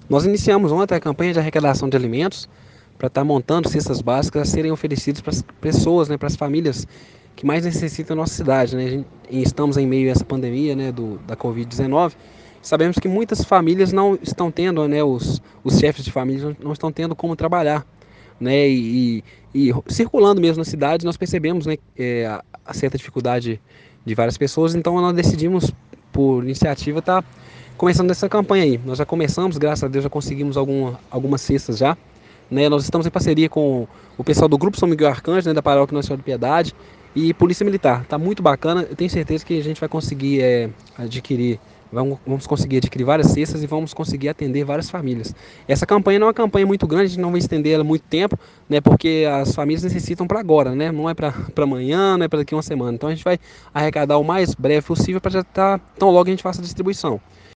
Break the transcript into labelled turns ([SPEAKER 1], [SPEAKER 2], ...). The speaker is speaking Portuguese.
[SPEAKER 1] Nós iniciamos ontem a campanha de arrecadação de alimentos para estar montando cestas básicas a serem oferecidas para as pessoas, né, para as famílias que mais necessitam da nossa cidade, né? Estamos em meio a essa pandemia, né, da Covid-19. Sabemos que muitas famílias não estão tendo, né, os chefes de família não estão tendo como trabalhar, né, e circulando mesmo na cidade, nós percebemos, né, a certa dificuldade de várias pessoas, então nós decidimos, por iniciativa, estar começando essa campanha aí. Nós já começamos, graças a Deus, já conseguimos algumas cestas já, né? Nós estamos em parceria com o pessoal do Grupo São Miguel Arcanjo, né, da Paróquia Nossa Senhora de Piedade e Polícia Militar. Tá muito bacana, eu tenho certeza que a gente vai conseguir adquirir, vamos conseguir adquirir várias cestas e vamos conseguir atender várias famílias. Essa campanha não é uma campanha muito grande, a gente não vai estender ela muito tempo, né, porque as famílias necessitam para agora, né, não é para amanhã, não é para daqui a uma semana. Então a gente vai arrecadar o mais breve possível para já estar, tão logo a gente faça a distribuição.